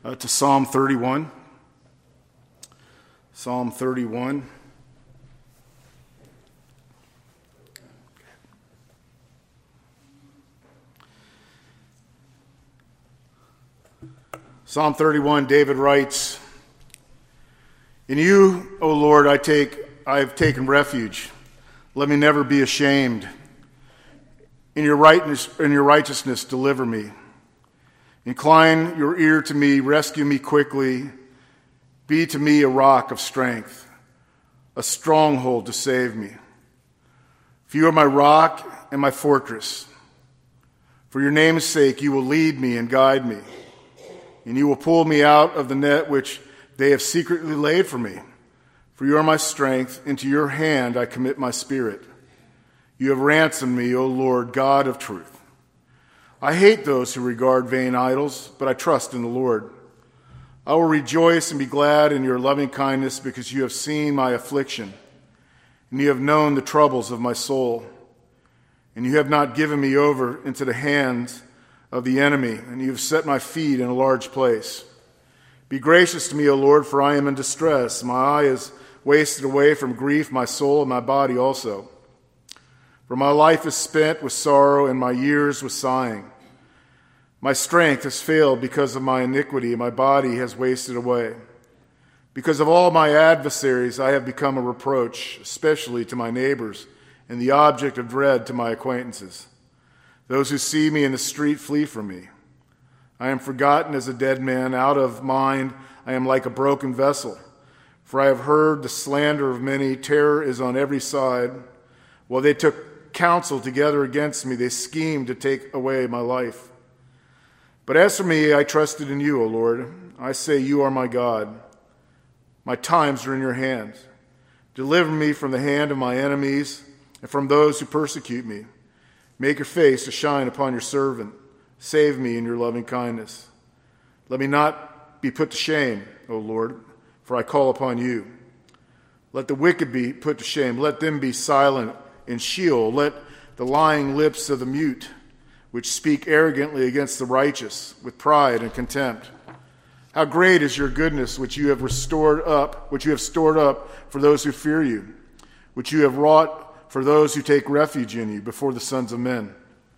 to Psalm 31. Psalm 31. Psalm 31, David writes, "In you, O Lord, I have taken refuge. Let me never be ashamed. In your righteousness, deliver me. Incline your ear to me, rescue me quickly. Be to me a rock of strength, a stronghold to save me. For you are my rock and my fortress. For your name's sake, you will lead me and guide me, and you will pull me out of the net which they have secretly laid for me. For you are my strength. Into your hand I commit my spirit. You have ransomed me, O Lord, God of truth. I hate those who regard vain idols, but I trust in the Lord. I will rejoice and be glad in your loving kindness, because you have seen my affliction, and you have known the troubles of my soul. And you have not given me over into the hands of the enemy, and you have set my feet in a large place. Be gracious to me, O Lord, for I am in distress. My eye is wasted away from grief, my soul and my body also. For my life is spent with sorrow, and my years with sighing. My strength has failed because of my iniquity, and my body has wasted away. Because of all my adversaries, I have become a reproach, especially to my neighbors, and the object of dread to my acquaintances. Those who see me in the street flee from me. I am forgotten as a dead man. Out of mind, I am like a broken vessel. For I have heard the slander of many. Terror is on every side. While they took counsel together against me, they schemed to take away my life. But as for me, I trusted in you, O Lord. I say, you are my God. My times are in your hands. Deliver me from the hand of my enemies and from those who persecute me. Make your face to shine upon your servant. Save me in your loving kindness. Let me not be put to shame, O Lord, for I call upon you. Let the wicked be put to shame. Let them be silent in Sheol. Let the lying lips of the mute, which speak arrogantly against the righteous, with pride and contempt. How great is your goodness, which you have stored up for those who fear you, which you have wrought for those who take refuge in you before the sons of men.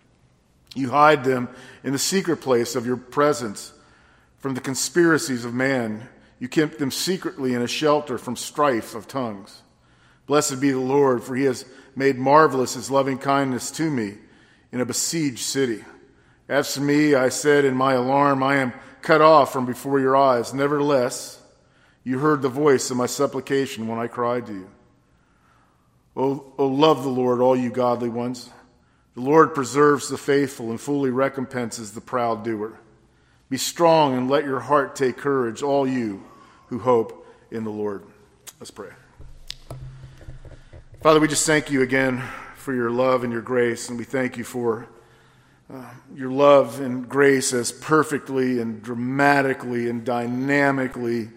You hide them in the secret place of your presence from the conspiracies of man. You keep them secretly in a shelter from strife of tongues. Blessed be the Lord, for he has made marvelous his loving kindness to me in a besieged city. As for me, I said in my alarm, I am cut off from before your eyes. Nevertheless, you heard the voice of my supplication when I cried to you. Oh, love the Lord, all you godly ones. The Lord preserves the faithful and fully recompenses the proud doer. Be strong and let your heart take courage, all you who hope in the Lord." Let's pray. Father, we just thank you again for your love and your grace, and we thank you for your love and grace as perfectly and dramatically and dynamically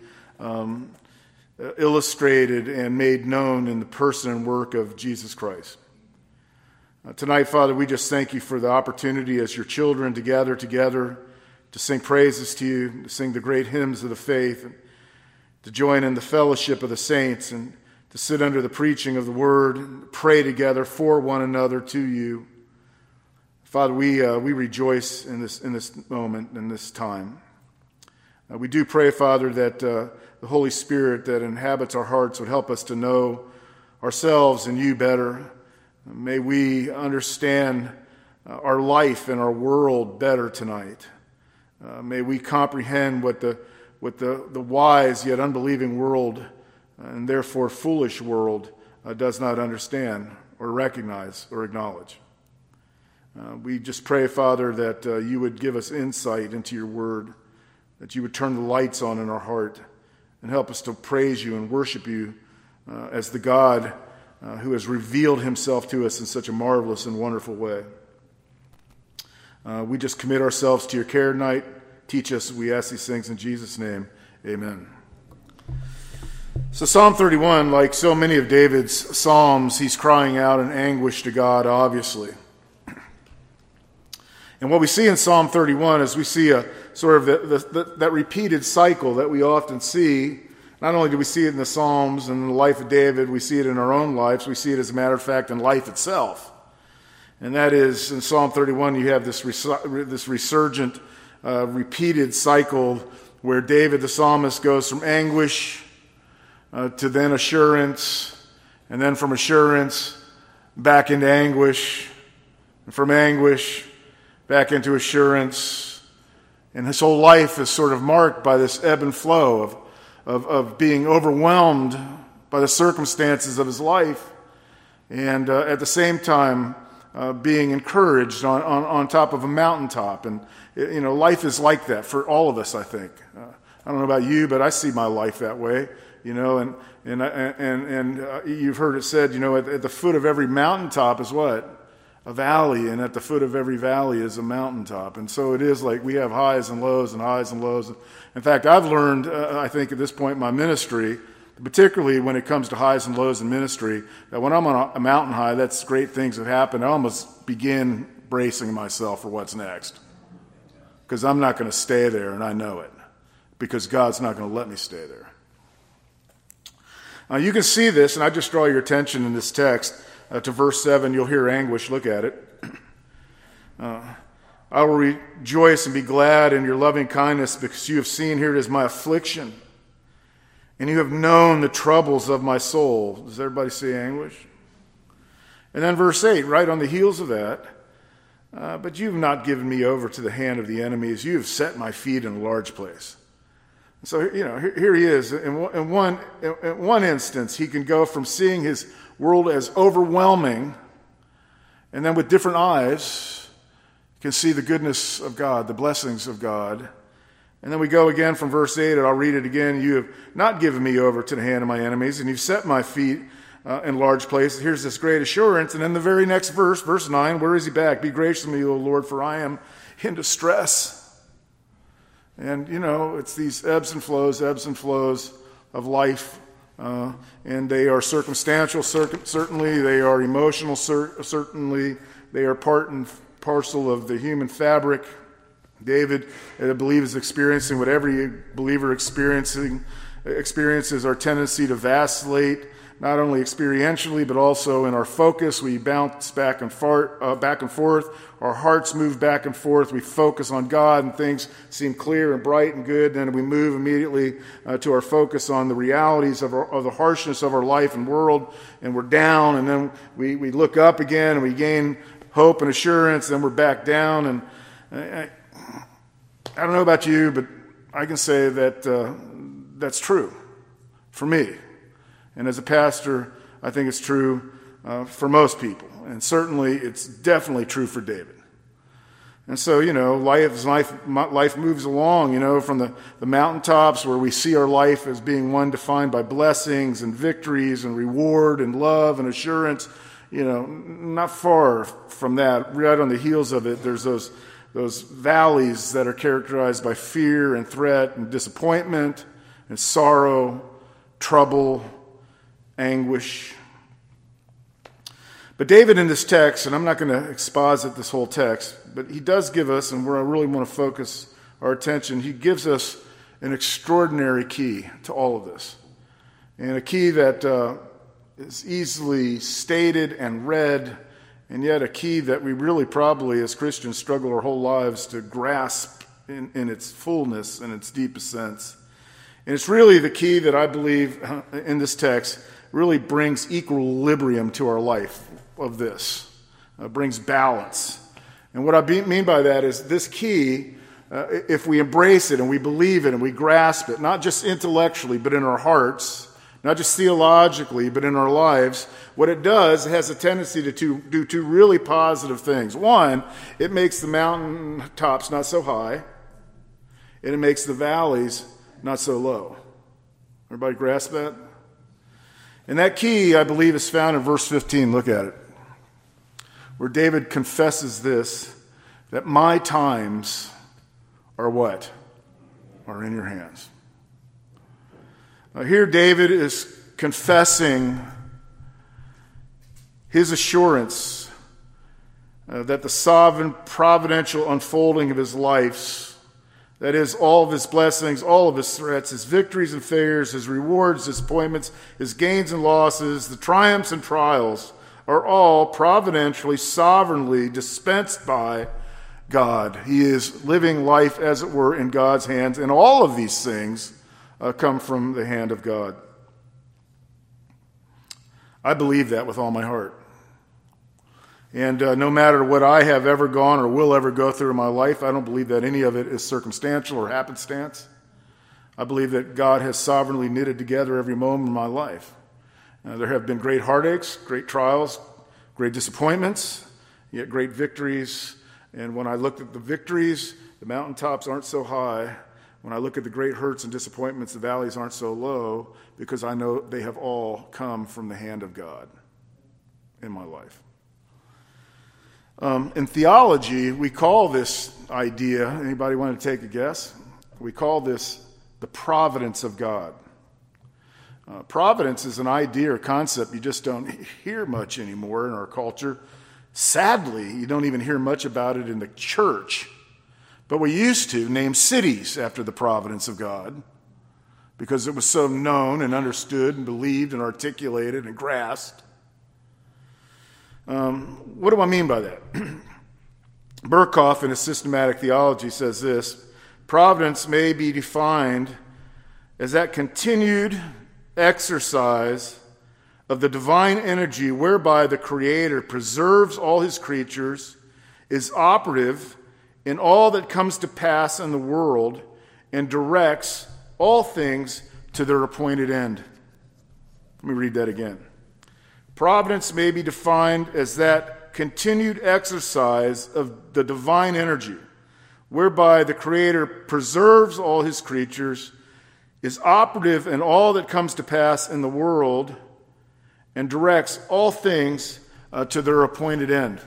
illustrated and made known in the person and work of Jesus Christ. Tonight, Father, we just thank you for the opportunity as your children to gather together, to sing praises to you, to sing the great hymns of the faith, and to join in the fellowship of the saints, and to sit under the preaching of the word, and pray together for one another to you. Father, we rejoice in this moment, in this time. We do pray, Father, that the Holy Spirit that inhabits our hearts would help us to know ourselves and you better. May we understand our life and our world better tonight. May we comprehend what the wise yet unbelieving world, and therefore foolish world, does not understand or recognize or acknowledge. We just pray, Father, that you would give us insight into your word, that you would turn the lights on in our heart and help us to praise you and worship you as the God who has revealed himself to us in such a marvelous and wonderful way. We just commit ourselves to your care tonight. Teach us, we ask these things in Jesus' name. Amen. So Psalm 31, like so many of David's psalms, he's crying out in anguish to God, obviously. And what we see in Psalm 31 is we see a sort of that repeated cycle that we often see. Not only do we see it in the Psalms and in the life of David, we see it in our own lives. We see it, as a matter of fact, in life itself. And that is, in Psalm 31, you have this resurgent, repeated cycle where David, the psalmist, goes from anguish to then assurance, and then from assurance back into anguish, and from anguish back into assurance. And his whole life is sort of marked by this ebb and flow of being overwhelmed by the circumstances of his life, and at the same time being encouraged on top of a mountaintop. And life is like that for all of us, I think. I don't know about you, but I see my life that way. And you've heard it said, at the foot of every mountaintop is what? A valley, and at the foot of every valley is a mountaintop. And so it is like we have highs and lows and highs and lows. In fact, I've learned, I think at this point in my ministry, particularly when it comes to highs and lows in ministry, that when I'm on a mountain high, that's great things have happened. I almost begin bracing myself for what's next. Because I'm not going to stay there, and I know it. Because God's not going to let me stay there. Now, you can see this, and I just draw your attention in this text to verse 7. You'll hear anguish. Look at it. I will rejoice and be glad in your loving kindness, because you have seen, here it is, my affliction, and you have known the troubles of my soul. Does everybody see anguish? And then verse 8, right on the heels of that, but you have not given me over to the hand of the enemies. You have set my feet in a large place. So, here he is. In one instance, he can go from seeing his world as overwhelming, and then with different eyes, can see the goodness of God, the blessings of God. And then we go again from verse 8, and I'll read it again. You have not given me over to the hand of my enemies, and you've set my feet in large places. Here's this great assurance. And then the very next verse, verse 9, where is he back? Be gracious to me, O Lord, for I am in distress. And, it's these ebbs and flows of life. And they are circumstantial, certainly. They are emotional, certainly. They are part and parcel of the human fabric. David, I believe, is experiencing what every believer experiences, our tendency to vacillate, not only experientially, but also in our focus. We bounce back and forth. Our hearts move back and forth. We focus on God, and things seem clear and bright and good. Then we move immediately to our focus on the realities of the harshness of our life and world, and we're down. And then we look up again, and we gain hope and assurance. Then we're back down. And I don't know about you, but I can say that that's true for me. And as a pastor, I think it's true for most people. And certainly, it's definitely true for David. And so, life moves along, from the mountaintops where we see our life as being one defined by blessings and victories and reward and love and assurance. Not far from that, right on the heels of it, there's those valleys that are characterized by fear and threat and disappointment and sorrow, trouble, anguish. But David in this text, and I'm not going to exposit this whole text, but he does give us, and where I really want to focus our attention, he gives us an extraordinary key to all of this. And a key that is easily stated and read, and yet a key that we really probably as Christians struggle our whole lives to grasp in its fullness and its deepest sense. And it's really the key that I believe in this text really brings equilibrium to our life of this, brings balance. And what I mean by that is this key, if we embrace it and we believe it and we grasp it, not just intellectually but in our hearts, not just theologically but in our lives, what it does, it has a tendency to do two really positive things. One, it makes the mountain tops not so high, and it makes the valleys not so low. Everybody grasp that? And that key, I believe, is found in verse 15. Look at it. Where David confesses this, that my times are what? Are in your hands. Here David is confessing his assurance that the sovereign providential unfolding of his life, that is, all of his blessings, all of his threats, his victories and failures, his rewards, his appointments, his gains and losses, the triumphs and trials, are all providentially, sovereignly dispensed by God. He is living life, as it were, in God's hands, and all of these things come from the hand of God. I believe that with all my heart. And no matter what I have ever gone or will ever go through in my life, I don't believe that any of it is circumstantial or happenstance. I believe that God has sovereignly knitted together every moment of my life. There have been great heartaches, great trials, great disappointments, yet great victories. And when I look at the victories, the mountaintops aren't so high. When I look at the great hurts and disappointments, the valleys aren't so low, because I know they have all come from the hand of God in my life. In theology, we call this idea, anybody want to take a guess? We call this the providence of God. Providence is an idea or concept you just don't hear much anymore in our culture. Sadly, you don't even hear much about it in the church. But we used to name cities after the providence of God because it was so known and understood and believed and articulated and grasped. What do I mean by that? Burkhoff, in his systematic theology, says this: providence may be defined as that continued exercise of the divine energy whereby the Creator preserves all his creatures, is operative in all that comes to pass in the world, and directs all things to their appointed end. Let me read that again. Providence may be defined as that continued exercise of the divine energy, whereby the Creator preserves all his creatures, is operative in all that comes to pass in the world, and directs all things to their appointed end.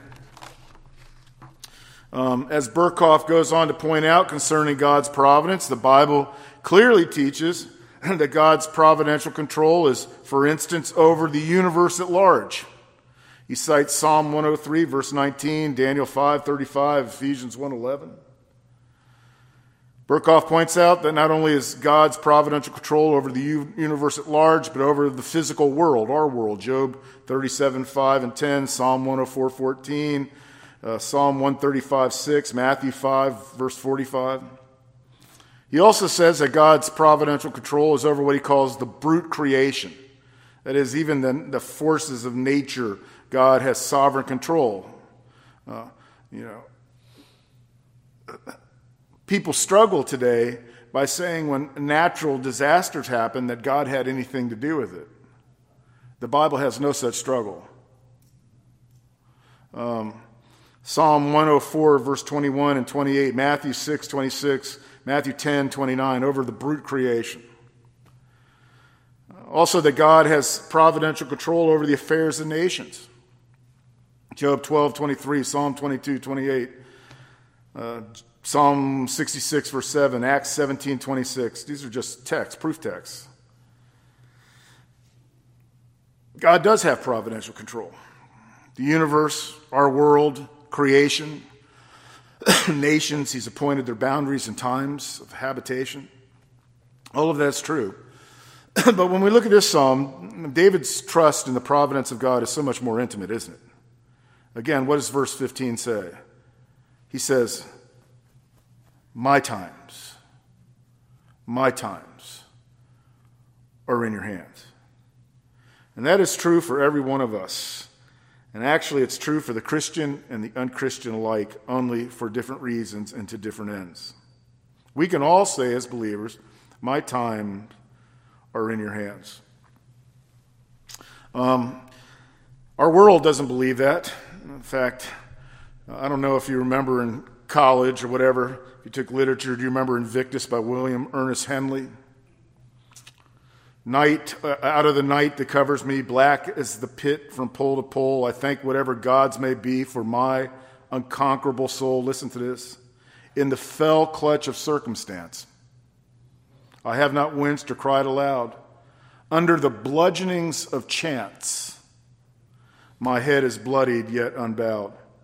As Burkhoff goes on to point out concerning God's providence, the Bible clearly teaches that God's providential control is, for instance, over the universe at large. He cites Psalm 103, verse 19, Daniel 5:35, Ephesians 1:11. Burkhoff points out that not only is God's providential control over the universe at large, but over the physical world, our world. Job 37:5 and 10, Psalm 104:14, Psalm 135:6, Matthew 5, verse 45. He also says that God's providential control is over what he calls the brute creation. That is, even the forces of nature, God has sovereign control. People struggle today by saying when natural disasters happen that God had anything to do with it. The Bible has no such struggle. Psalm 104, verse 21 and 28, Matthew 6:26, Matthew 10:29, over the brute creation. Also, that God has providential control over the affairs of nations. Job 12:23, Psalm 22:28, Psalm 66, verse 7, Acts 17:26. These are just texts, proof texts. God does have providential control. The universe, our world, creation, nations, he's appointed their boundaries and times of habitation. All of that's true. But when we look at this psalm, David's trust in the providence of God is so much more intimate, isn't it? Again, what does verse 15 say? He says, my times are in your hands. And that is true for every one of us. And actually, it's true for the Christian and the unchristian alike, only for different reasons and to different ends. We can all say as believers, my times are in your hands. Our world doesn't believe that. In fact, I don't know if you remember in college or whatever, if you took literature, do you remember Invictus by William Ernest Henley? Night, out of the night that covers me, black as the pit from pole to pole, I thank whatever gods may be for my unconquerable soul. Listen to this. In the fell clutch of circumstance, I have not winced or cried aloud. Under the bludgeonings of chance, my head is bloodied yet unbowed.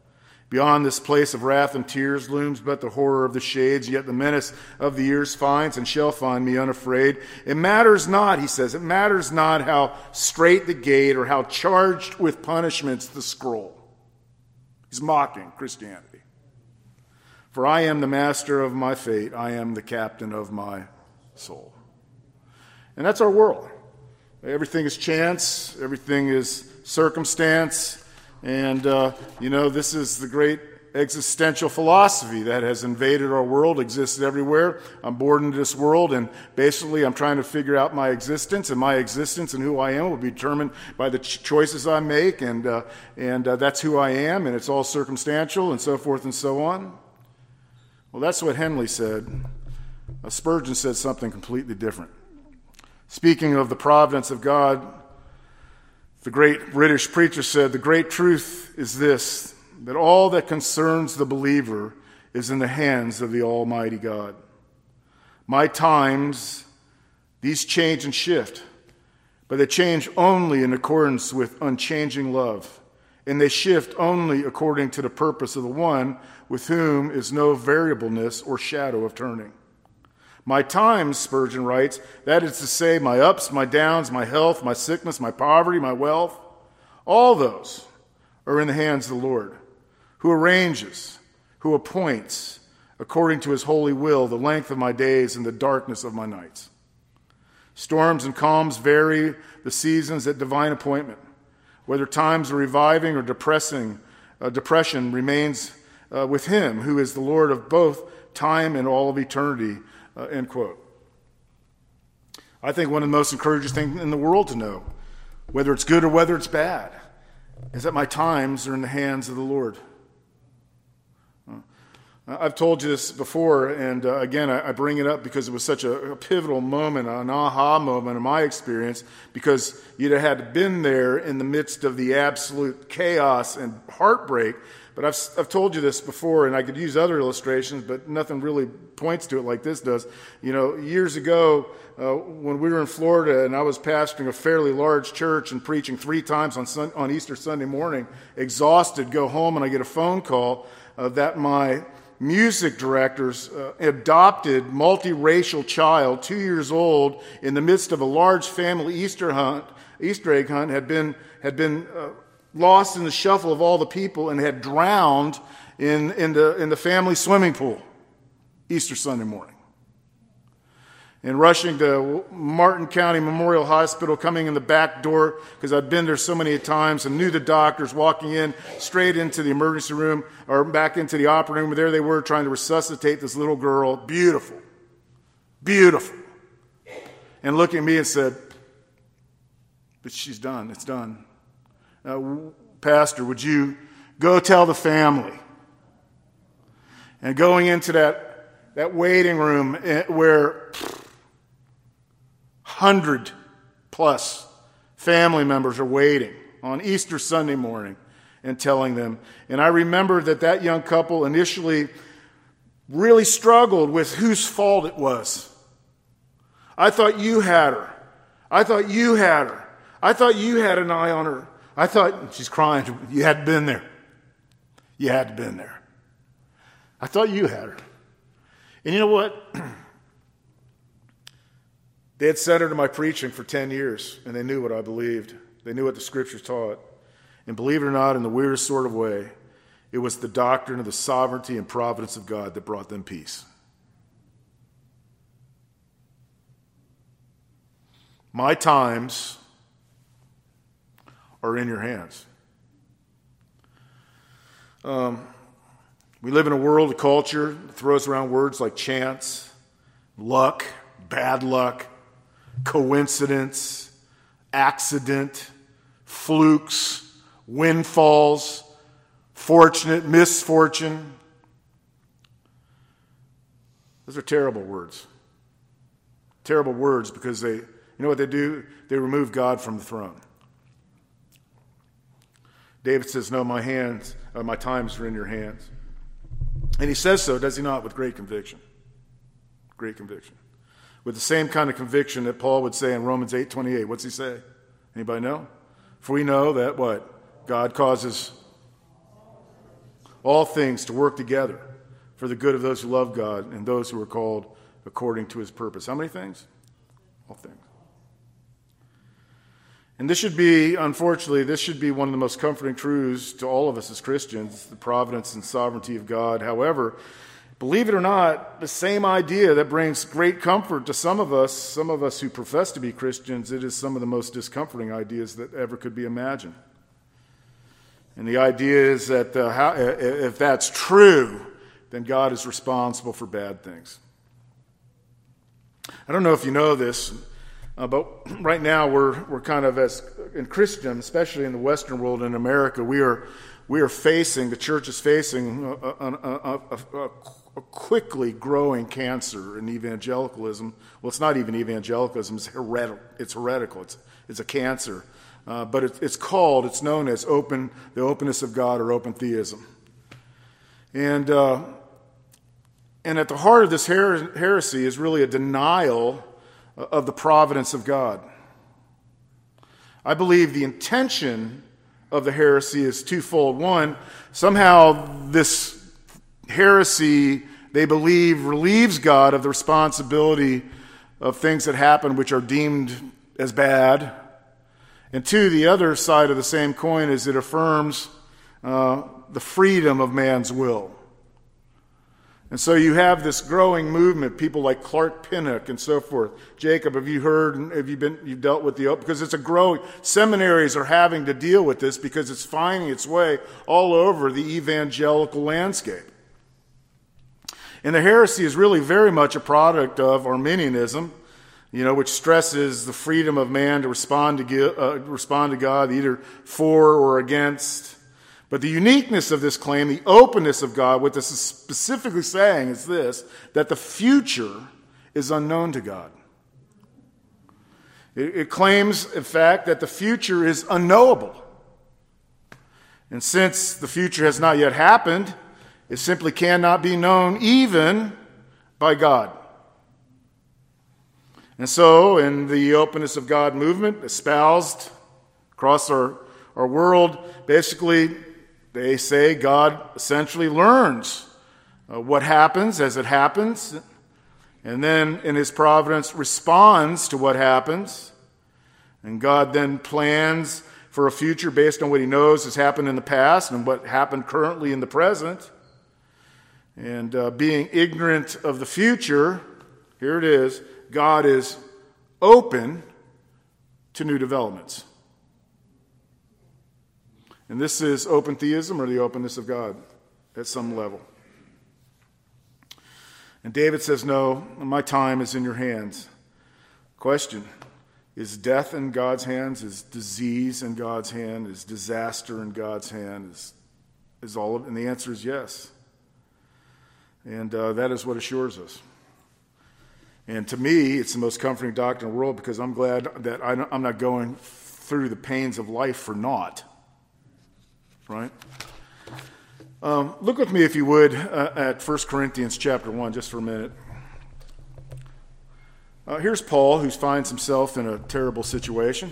Beyond this place of wrath and tears looms but the horror of the shades, yet the menace of the years finds and shall find me unafraid. It matters not, he says, it matters not how straight the gate or how charged with punishments the scroll. He's mocking Christianity. For I am the master of my fate. I am the captain of my soul. And that's our world. Everything is chance. Everything is circumstance. And, this is the great existential philosophy that has invaded our world, exists everywhere. I'm born into this world, and basically I'm trying to figure out my existence, and my existence and who I am will be determined by the choices I make, and that's who I am, and it's all circumstantial, and so forth and so on. Well, that's what Henley said. Spurgeon said something completely different. Speaking of the providence of God, the great British preacher said, "The great truth is this, that all that concerns the believer is in the hands of the Almighty God. My times, these change and shift, but they change only in accordance with unchanging love, and they shift only according to the purpose of the one with whom is no variableness or shadow of turning. My times," Spurgeon writes, that is to say, my ups, my downs, my health, my sickness, my poverty, my wealth, all those are in the hands of the Lord, who arranges, who appoints, according to his holy will, the length of my days and the darkness of my nights. Storms and calms vary the seasons at divine appointment. Whether times are reviving or depression remains with him, who is the Lord of both time and all of eternity. End quote. I think one of the most encouraging things in the world to know, whether it's good or whether it's bad, is that my times are in the hands of the Lord. I've told you this before, and again, I bring it up because it was such a pivotal moment, an aha moment in my experience, because you'd have had to been there in the midst of the absolute chaos and heartbreak. But I've told you this before, and I could use other illustrations, but nothing really points to it like this does. Years ago, when we were in Florida, and I was pastoring a fairly large church and preaching 3 times on Easter Sunday morning, exhausted, go home, and I get a phone call that my music director's adopted multiracial child, 2 years old, in the midst of a large family Easter egg hunt, had been lost in the shuffle of all the people and had drowned in the family swimming pool Easter Sunday morning. And rushing to Martin County Memorial Hospital, coming in the back door, because I'd been there so many times and knew the doctors, walking in straight into the emergency room or back into the operating room. There they were trying to resuscitate this little girl. Beautiful. Beautiful. And looking at me and said, "But she's done. It's done. Pastor, would you go tell the family?" And going into that waiting room where 100+ family members are waiting on Easter Sunday morning, and telling them. And I remember that young couple initially really struggled with whose fault it was. "I thought you had her. I thought you had her. I thought you had an eye on her. I thought," she's crying, "you had been there. You had been there. I thought you had her." And you know what? They had sat under my preaching for 10 years, and they knew what I believed. They knew what the Scriptures taught. And believe it or not, in the weirdest sort of way, it was the doctrine of the sovereignty and providence of God that brought them peace. My times are in your hands. We live in a world, a culture that throws around words like chance, luck, bad luck, coincidence, accident, flukes, windfalls, fortunate, misfortune. Those are terrible words. Terrible words because you know what they do? They remove God from the throne. David says, "No, my times are in your hands." And he says so, does he not, with great conviction. Great conviction. With the same kind of conviction that Paul would say in Romans 8:28. What's he say? Anybody know? For we know that what? God causes all things to work together for the good of those who love God and those who are called according to his purpose. How many things? All things. And this should be, unfortunately, one of the most comforting truths to all of us as Christians, the providence and sovereignty of God. However, believe it or not, the same idea that brings great comfort to some of us who profess to be Christians, it is some of the most discomforting ideas that ever could be imagined. And the idea is that if that's true, then God is responsible for bad things. I don't know if you know this, but right now we're kind of, as in Christian, especially in the Western world, in America, the church is facing a quickly growing cancer in evangelicalism. Well, it's not even evangelicalism; it's heretical. It's a cancer, but it's known as the openness of God, or open theism. And at the heart of this heresy is really a denial of the providence of God. I believe the intention of the heresy is twofold. One, somehow this heresy, they believe, relieves God of the responsibility of things that happen which are deemed as bad. And two, the other side of the same coin is it affirms the freedom of man's will. And so you have this growing movement, people like Clark Pinnock and so forth. Jacob, have you heard, you've dealt with because it's a growing, seminaries are having to deal with this because it's finding its way all over the evangelical landscape. And the heresy is really very much a product of Arminianism, which stresses the freedom of man to respond to God, either for or against. But the uniqueness of this claim, the openness of God, what this is specifically saying is this, that the future is unknown to God. It claims, in fact, that the future is unknowable. And since the future has not yet happened, it simply cannot be known even by God. And so, in the openness of God movement, espoused across our world, basically, they say God essentially learns what happens as it happens, and then in his providence responds to what happens. And God then plans for a future based on what he knows has happened in the past and what happened currently in the present. And being ignorant of the future, here it is, God is open to new developments. And this is open theism, or the openness of God at some level. And David says, no, my time is in your hands. Question, is death in God's hands? Is disease in God's hand? Is disaster in God's hand? Is all of it? And the answer is yes. And that is what assures us. And to me, it's the most comforting doctrine in the world, because I'm glad that I'm not going through the pains of life for naught. Right? Look with me, if you would, at 1 Corinthians chapter 1, just for a minute. Here's Paul, who finds himself in a terrible situation.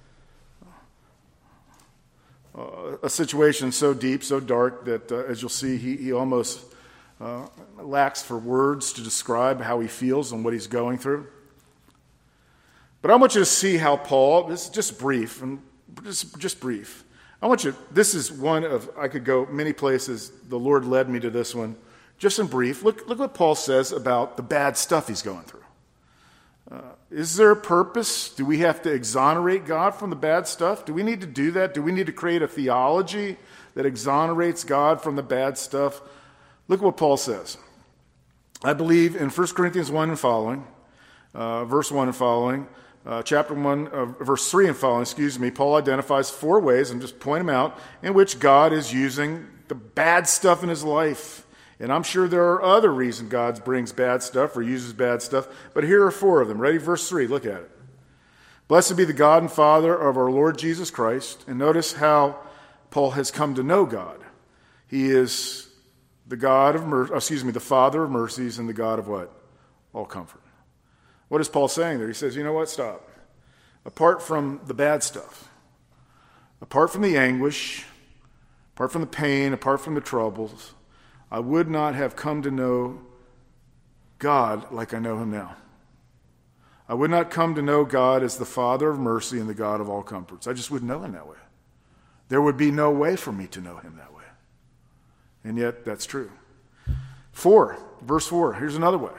A situation so deep, so dark, that, as you'll see, he almost lacks for words to describe how he feels and what he's going through. But I want you to see how Paul, this is just brief, and just brief. This is one of, I could go many places. The Lord led me to this one. Just in brief, look what Paul says about the bad stuff he's going through. Is there a purpose? Do we have to exonerate God from the bad stuff? Do we need to do that? Do we need to create a theology that exonerates God from the bad stuff? Look at what Paul says. I believe in 1 Corinthians 1 and following, verse 1 and following, chapter 1, verse 3 and following, Paul identifies 4 ways, and just point them out, in which God is using the bad stuff in his life. And I'm sure there are other reasons God brings bad stuff or uses bad stuff, but here are 4 of them. Ready? Verse 3, look at it. Blessed be the God and Father of our Lord Jesus Christ. And notice how Paul has come to know God. He is the God of the Father of mercies and the God of what? All comfort. What is Paul saying there? He says, you know what? Stop. Apart from the bad stuff, apart from the anguish, apart from the pain, apart from the troubles, I would not have come to know God like I know him now. I would not come to know God as the Father of mercy and the God of all comforts. I just wouldn't know him that way. There would be no way for me to know him that way. And yet, that's true. 4, verse 4, here's another way.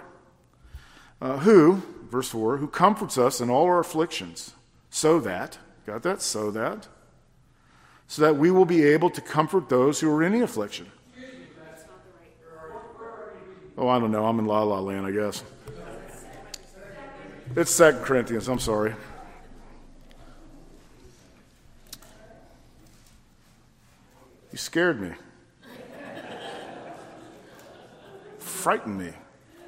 Verse 4, who comforts us in all our afflictions, so that, got that? So that we will be able to comfort those who are in any affliction. Oh, I don't know. I'm in La La Land, I guess. It's 2 Corinthians. I'm sorry. You scared me. Frightened me.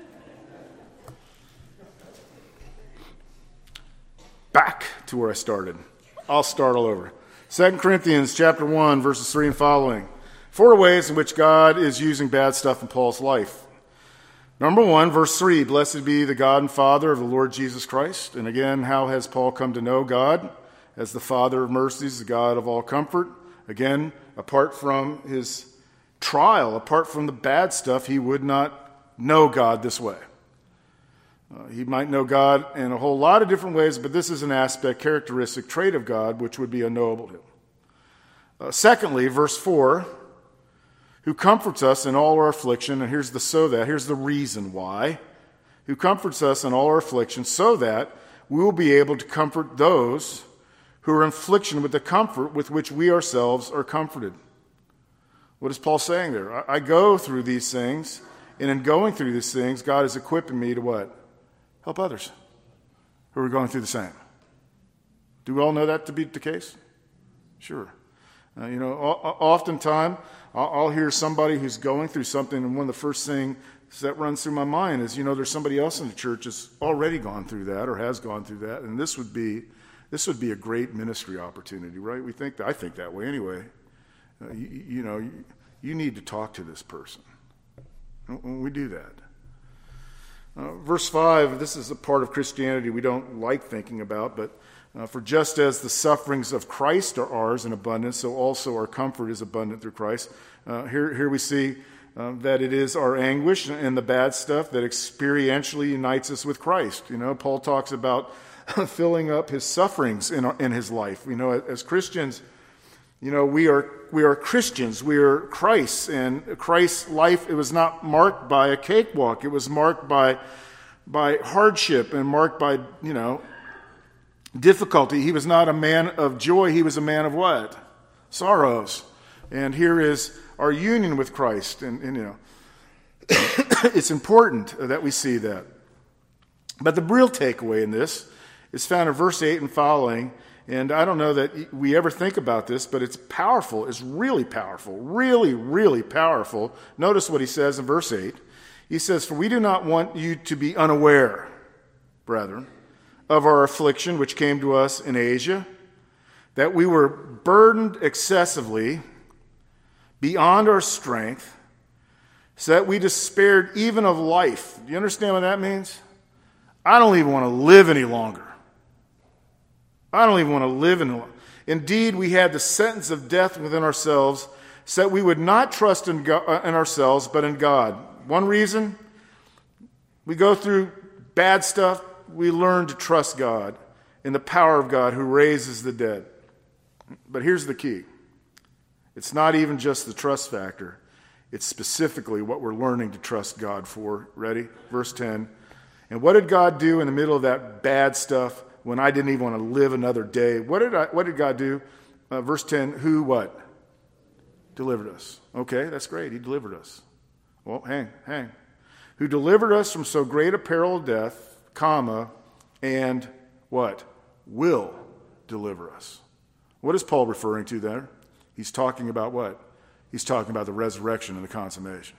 Back to where I started. I'll start all over. 2 Corinthians chapter 1, verses 3 and following. 4 ways in which God is using bad stuff in Paul's life. Number 1, verse 3, blessed be the God and Father of the Lord Jesus Christ. And again, how has Paul come to know God? As the Father of mercies, the God of all comfort. Again, apart from his trial, apart from the bad stuff, he would not know God this way. He might know God in a whole lot of different ways, but this is an aspect, characteristic, trait of God, which would be unknowable to him. Secondly, verse 4, who comforts us in all our affliction, and here's the reason why, who comforts us in all our affliction, so that we will be able to comfort those who are in affliction with the comfort with which we ourselves are comforted. What is Paul saying there? I go through these things, and in going through these things, God is equipping me to what? Help others who are going through the same. Do we all know that to be the case? Sure. Oftentimes, I'll hear somebody who's going through something, and one of the first things that runs through my mind is, there's somebody else in the church that's already gone through that or has gone through that, and this would be a great ministry opportunity, right? I think that way anyway. You need to talk to this person. When we do that. Verse 5, this is a part of Christianity we don't like thinking about, but for just as the sufferings of Christ are ours in abundance, so also our comfort is abundant through Christ. Here we see that it is our anguish and the bad stuff that experientially unites us with Christ. Paul talks about filling up his sufferings in his life. As Christians, we are Christians. We are Christ, and Christ's life, it was not marked by a cakewalk. It was marked by hardship and marked by difficulty. He was not a man of joy. He was a man of what? Sorrows. And here is our union with Christ, and it's important that we see that. But the real takeaway in this is found in verse 8 and following. And I don't know that we ever think about this, but it's powerful. It's really powerful. Really, really powerful. Notice what he says in verse 8. He says, for we do not want you to be unaware, brethren, of our affliction which came to us in Asia, that we were burdened excessively beyond our strength, so that we despaired even of life. Do you understand what that means? I don't even want to live any longer. I don't even want to live in. Indeed, we had the sentence of death within ourselves, so that we would not trust in ourselves, but in God. One reason, we go through bad stuff, we learn to trust God in the power of God who raises the dead. But here's the key. It's not even just the trust factor. It's specifically what we're learning to trust God for. Ready? Verse 10. And what did God do in the middle of that bad stuff when I didn't even want to live another day? What did God do? Verse 10, who what? Delivered us. Okay, that's great. He delivered us. Well, hang. Who delivered us from so great a peril of death, comma, and what? Will deliver us. What is Paul referring to there? He's talking about what? He's talking about the resurrection and the consummation.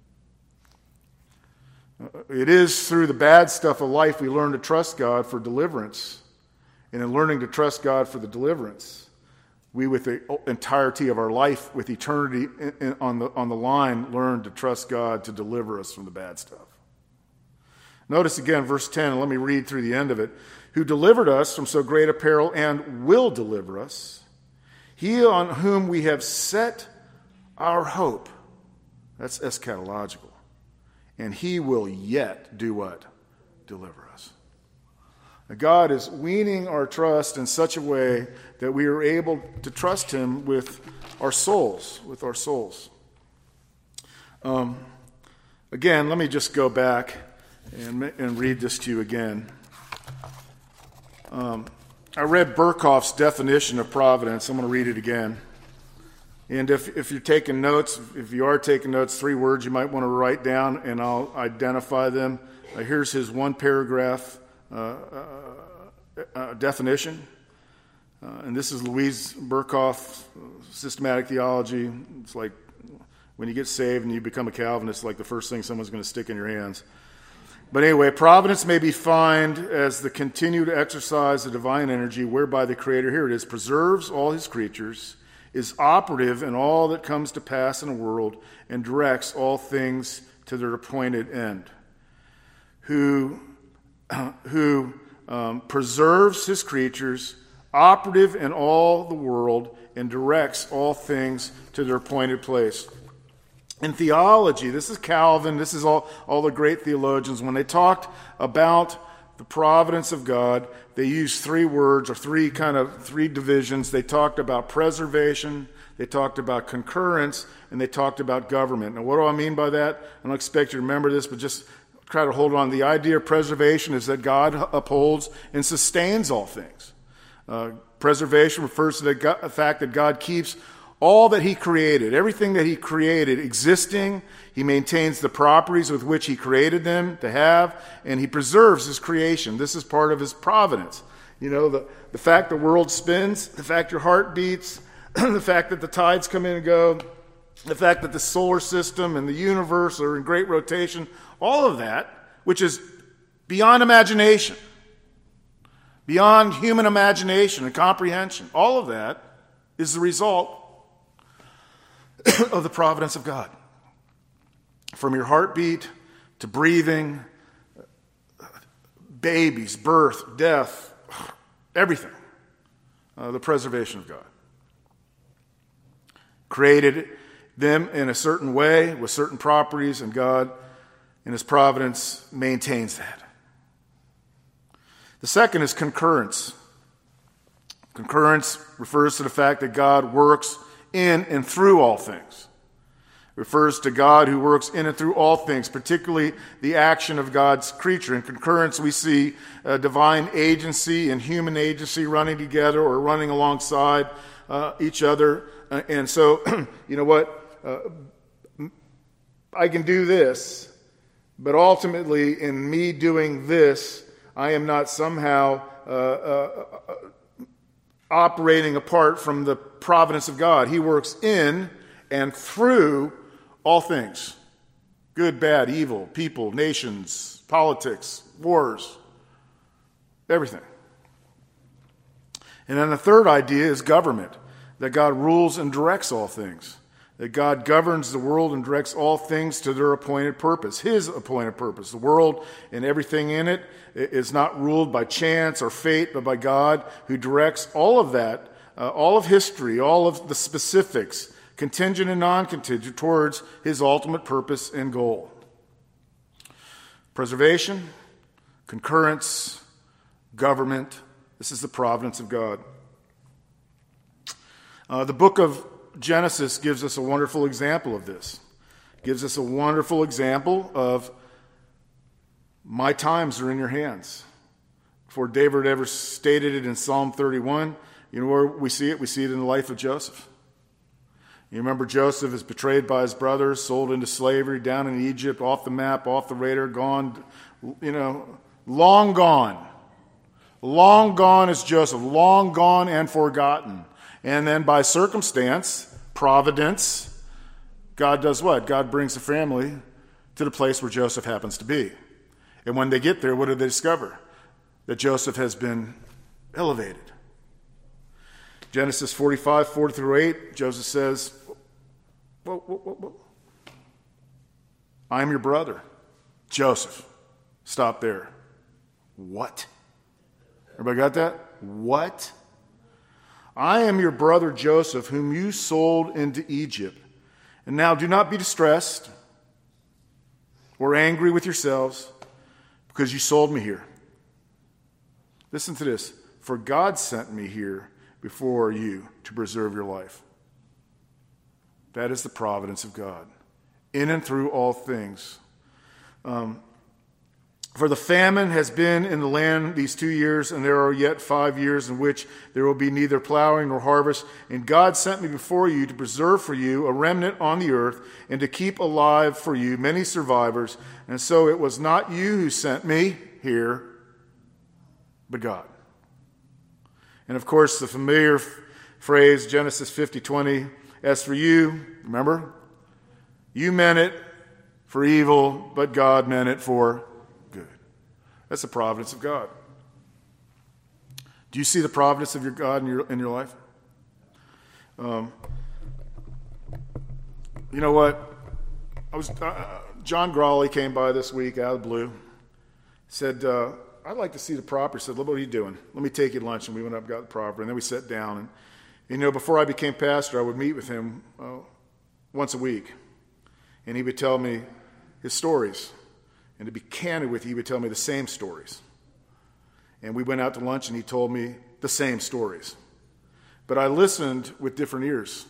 It is through the bad stuff of life we learn to trust God for deliverance. And in learning to trust God for the deliverance, we, with the entirety of our life, with eternity on the line, learn to trust God to deliver us from the bad stuff. Notice again verse 10, and let me read through the end of it. Who delivered us from so great a peril and will deliver us, he on whom we have set our hope. That's eschatological. And he will yet do what? Deliver us. God is weaning our trust in such a way that we are able to trust him with our souls. Again, let me just go back and read this to you again. I read Berkhof's definition of providence. I'm going to read it again. And if you're taking notes, if you are taking notes, 3 words you might want to write down, and I'll identify them. Here's his 1-paragraph definition. And this is Louise Berkhof, systematic theology. It's like when you get saved and you become a Calvinist, like the first thing someone's going to stick in your hands. But anyway, providence may be defined as the continued exercise of divine energy whereby the Creator, here it is, preserves all his creatures, is operative in all that comes to pass in the world, and directs all things to their appointed end. Who preserves his creatures, operative in all the world, and directs all things to their appointed place. In theology, this is Calvin, this is all the great theologians. When they talked about the providence of God, they used 3 words, or 3 divisions. They talked about preservation, they talked about concurrence, and they talked about government. Now, what do I mean by that? I don't expect you to remember this, but just try to hold on. The idea of preservation is that God upholds and sustains all things. Preservation refers to the fact that God keeps all that he created, everything that he created existing. He maintains the properties with which he created them to have, and he preserves his creation. This is part of his providence. You know, the fact the world spins, the fact your heart beats, the fact that the tides come in and go, the fact that the solar system and the universe are in great rotation, all of that, which is beyond imagination, beyond human imagination and comprehension, all of that is the result of the providence of God. From your heartbeat to breathing, babies, birth, death, everything. The preservation of God. Created them in a certain way with certain properties, and God in his providence maintains that. The second is concurrence. Concurrence refers to the fact that God works in and through all things. It refers to God who works in and through all things, particularly the action of God's creature. In concurrence, we see divine agency and human agency running together or running alongside each other. And so, you know what? I can do this, but ultimately in me doing this, I am not somehow operating apart from the providence of God. He works in and through all things. Good, bad, evil, people, nations, politics, wars, everything. And then the third idea is government, that God rules and directs all things, that God governs the world and directs all things to their appointed purpose, his appointed purpose. The world and everything in it is not ruled by chance or fate, but by God, who directs all of that, all of history, all of the specifics, contingent and non-contingent, towards his ultimate purpose and goal. Preservation, concurrence, government. This is the providence of God. The book of Genesis gives us a wonderful example of this. Gives us a wonderful example of my times are in your hands. Before David ever stated it in Psalm 31, you know where we see it? We see it in the life of Joseph. You remember Joseph is betrayed by his brothers, sold into slavery down in Egypt, off the map, off the radar, gone, long gone. Long gone is Joseph, long gone and forgotten. And then by circumstance, providence, God does what? God brings the family to the place where Joseph happens to be. And when they get there, what do they discover? That Joseph has been elevated. Genesis 45, 4-8, Joseph says, whoa. I am your brother. Joseph, stop there. What? Everybody got that? What? I am your brother Joseph, whom you sold into Egypt. And now do not be distressed or angry with yourselves because you sold me here. Listen to this. For God sent me here before you to preserve your life. That is the providence of God, in and through all things. For the famine has been in the land these 2 years, and there are yet 5 years in which there will be neither plowing nor harvest. And God sent me before you to preserve for you a remnant on the earth, and to keep alive for you many survivors. And so it was not you who sent me here, but God. And of course, the familiar phrase, Genesis 50:20, as for you, remember? You meant it for evil, but God meant it for good. That's the providence of God. Do you see the providence of your God in your life? You know what? John Grawley came by this week out of the blue. Said, I'd like to see the property. I said, what are you doing? Let me take you to lunch. And we went up and got the property. And then we sat down. And, you know, before I became pastor, I would meet with him once a week. And he would tell me his stories. And to be candid with you, he would tell me the same stories. And we went out to lunch and he told me the same stories. But I listened with different ears.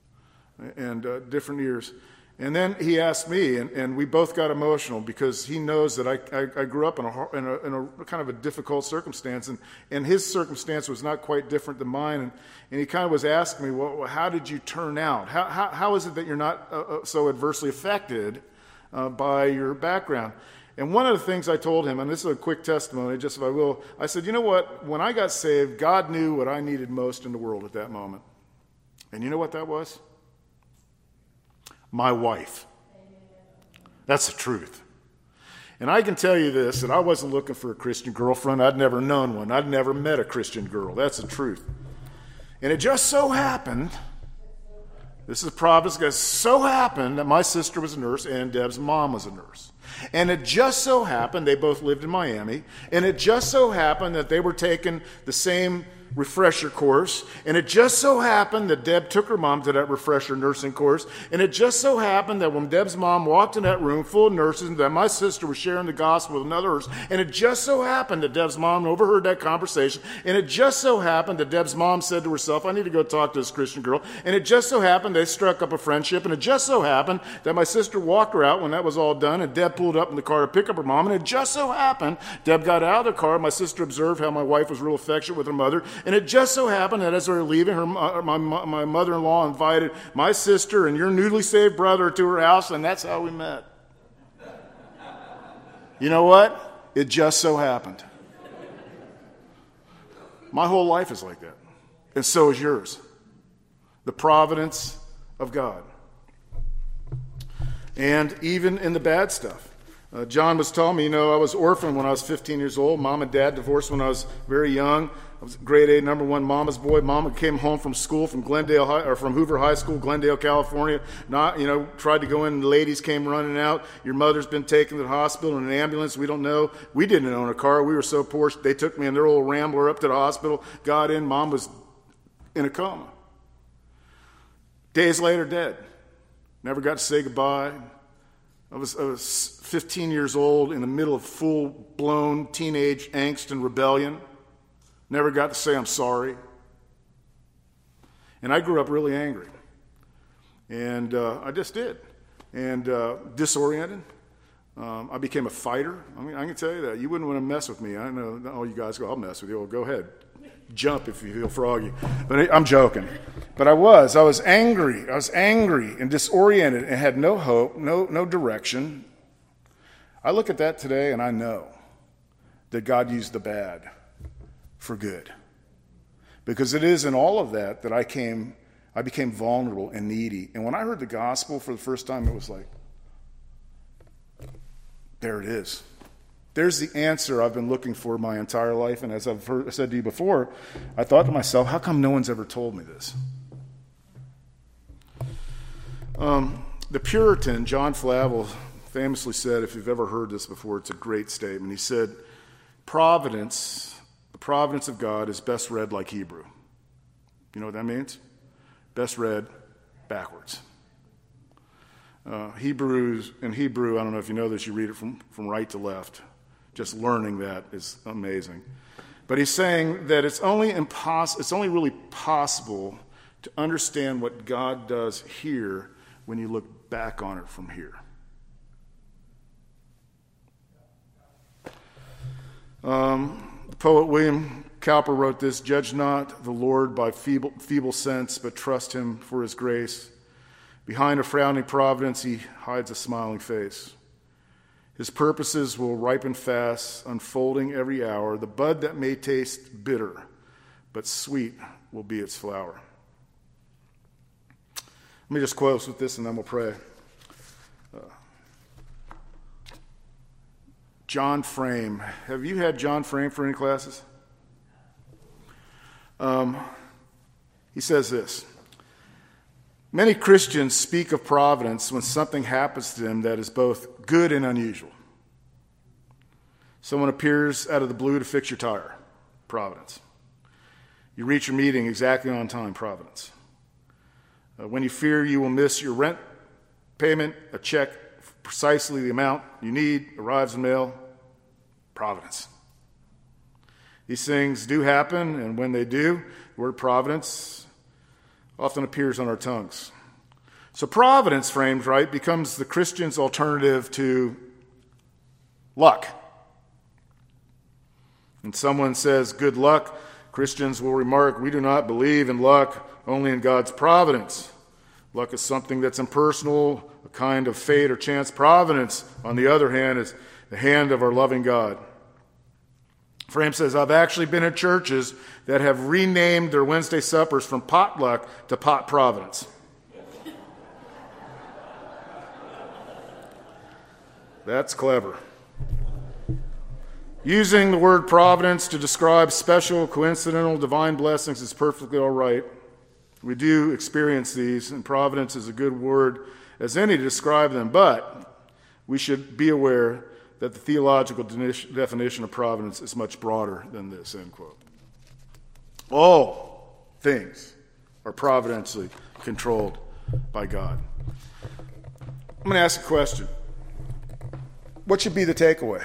And then he asked me, and we both got emotional because he knows that I grew up in a kind of a difficult circumstance, and his circumstance was not quite different than mine. And he kind of was asking me, well, how did you turn out? How is it that you're not so adversely affected by your background? And one of the things I told him, and this is a quick testimony, just if I will, I said, you know what? When I got saved, God knew what I needed most in the world at that moment. And you know what that was? My wife. That's the truth. And I can tell you this, that I wasn't looking for a Christian girlfriend. I'd never known one. I'd never met a Christian girl. That's the truth. And it just so happened, this is providence, it so happened that my sister was a nurse and Deb's mom was a nurse. And it just so happened, they both lived in Miami, and it just so happened that they were taking the same refresher course, and it just so happened that Deb took her mom to that refresher nursing course, and it just so happened that when Deb's mom walked in that room full of nurses, that my sister was sharing the gospel with another nurse, and it just so happened that Deb's mom overheard that conversation, and it just so happened that Deb's mom said to herself, I need to go talk to this Christian girl, and it just so happened they struck up a friendship, and it just so happened that my sister walked her out when that was all done, and Deb pulled up in the car to pick up her mom, and it just so happened Deb got out of the car, my sister observed how my wife was real affectionate with her mother, and it just so happened that as they were leaving, my mother-in-law invited my sister and your newly saved brother to her house, and that's how we met. You know what? It just so happened. My whole life is like that. And so is yours. The providence of God. And even in the bad stuff. John was telling me, I was orphaned when I was 15 years old. Mom and dad divorced when I was very young. I was grade A, number one mama's boy. Mama came home from school from from Hoover High School, Glendale, California. Tried to go in, and the ladies came running out. Your mother's been taken to the hospital in an ambulance. We don't know. We didn't own a car. We were so poor. They took me in their old Rambler up to the hospital. Got in. Mom was in a coma. Days later, dead. Never got to say goodbye. I was 15 years old in the middle of full-blown teenage angst and rebellion. Never got to say I'm sorry. And I grew up really angry. And I just did. And disoriented. I became a fighter. I mean, I can tell you that. You wouldn't want to mess with me. I know all you guys go, I'll mess with you. Well, go ahead. Jump if you feel froggy. But I'm joking. But I was angry. I was angry and disoriented and had no hope, no direction. I look at that today and I know that God used the bad for good. Because it is in all of that that I became vulnerable and needy. And when I heard the gospel for the first time, it was like, there it is. There's the answer I've been looking for my entire life. And as I've said to you before, I thought to myself, how come no one's ever told me this? The Puritan, John Flavel, famously said, if you've ever heard this before, it's a great statement. He said, the providence of God is best read like Hebrew. You know what that means? Best read backwards. In Hebrew, I don't know if you know this, you read it from right to left. Just learning that is amazing. But he's saying that it's only really possible to understand what God does here when you look back on it from here. The poet William Cowper wrote this: "Judge not the Lord by feeble sense, but trust him for his grace. Behind a frowning providence he hides a smiling face. His purposes will ripen fast, unfolding every hour. The bud that may taste bitter, but sweet will be its flower." Let me just close with this and then we'll pray. John Frame. Have you had John Frame for any classes? He says this: "Many Christians speak of providence when something happens to them that is both good and unusual. Someone appears out of the blue to fix your tire. Providence. You reach your meeting exactly on time. Providence. When you fear you will miss your rent payment, a check for precisely the amount you need arrives in mail. Providence. These things do happen, and when they do, the word providence often appears on our tongues. So providence, framed right, becomes the Christian's alternative to luck. When someone says good luck, Christians will remark, we do not believe in luck, only in God's providence. Luck is something that's impersonal, a kind of fate or chance. Providence, on the other hand, is the hand of our loving God. Frame says, I've actually been in churches that have renamed their Wednesday suppers from potluck to pot providence. That's clever. Using the word providence to describe special, coincidental, divine blessings is perfectly all right. We do experience these, and providence is a good word as any to describe them, but we should be aware that the theological definition of providence is much broader than this, end quote. All things are providentially controlled by God. I'm going to ask a question. What should be the takeaway?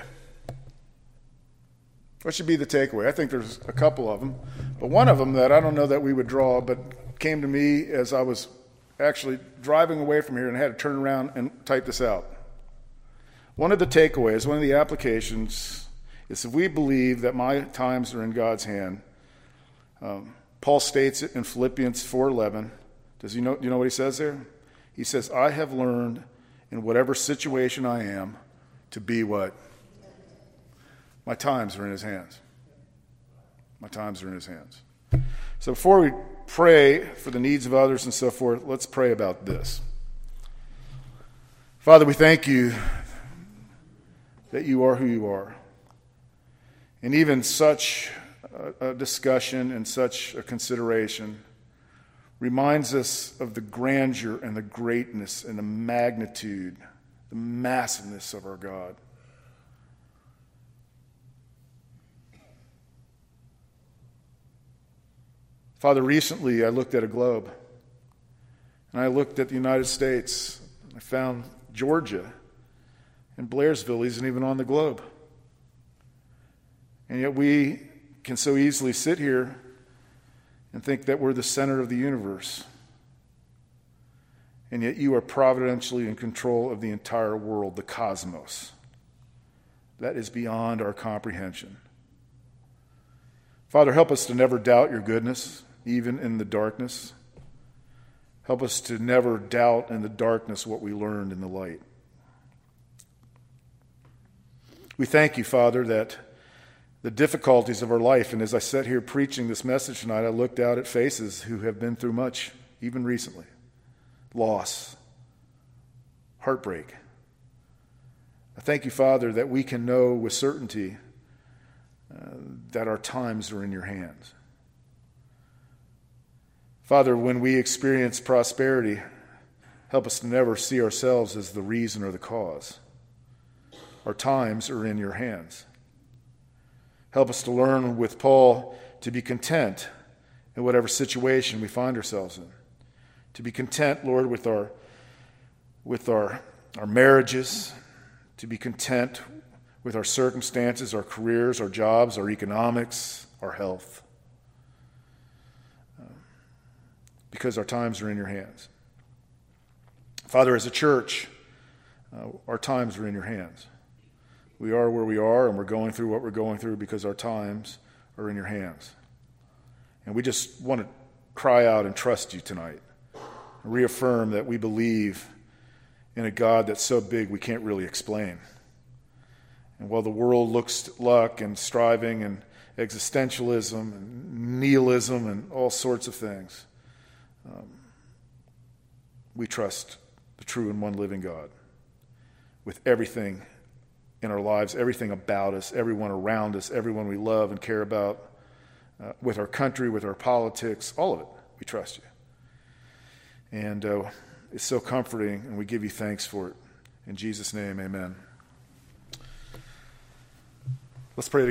What should be the takeaway? I think there's a couple of them, but one of them that I don't know that we would draw, but came to me as I was actually driving away from here and I had to turn around and type this out. One of the takeaways, one of the applications, is if we believe that my times are in God's hand. Paul states it in Philippians 4:11. Do you know what he says there? He says, I have learned in whatever situation I am to be what? My times are in his hands. My times are in his hands. So before we pray for the needs of others and so forth, let's pray about this. Father, we thank you that you are who you are. And even such a discussion and such a consideration reminds us of the grandeur and the greatness and the magnitude, the massiveness of our God. Father, recently I looked at a globe, and I looked at the United States. I found Georgia and Blairsville isn't even on the globe. And yet we can so easily sit here and think that we're the center of the universe. And yet you are providentially in control of the entire world, the cosmos. That is beyond our comprehension. Father, help us to never doubt your goodness, even in the darkness. Help us to never doubt in the darkness what we learned in the light. We thank you, Father, that the difficulties of our life, and as I sat here preaching this message tonight, I looked out at faces who have been through much, even recently. Loss, heartbreak. I thank you, Father, that we can know with certainty that our times are in your hands. Father, when we experience prosperity, help us to never see ourselves as the reason or the cause. Our times are in your hands. Help us to learn with Paul to be content in whatever situation we find ourselves in. To be content, Lord, with with our marriages, to be content with our circumstances, our careers, our jobs, our economics, our health. Because our times are in your hands. Father, as a church, our times are in your hands. We are where we are, and we're going through what we're going through because our times are in your hands. And we just want to cry out and trust you tonight. And reaffirm that we believe in a God that's so big we can't really explain. And while the world looks luck and striving and existentialism and nihilism and all sorts of things, we trust the true and one living God with everything in our lives, everything about us, everyone around us, everyone we love and care about, with our country, with our politics, all of it. We trust you. And it's so comforting, and we give you thanks for it. In Jesus' name, amen. Let's pray together.